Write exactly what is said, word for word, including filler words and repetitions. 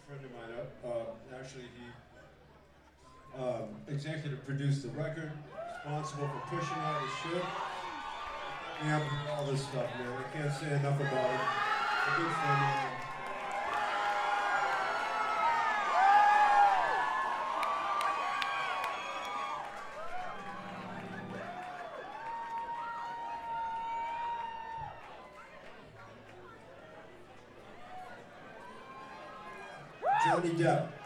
friend of mine. Uh, uh, actually, he um, executive produced the record, responsible for pushing out the shit. Yeah, all this stuff, man. I can't say enough about it. A good friend of mine. Johnny Depp.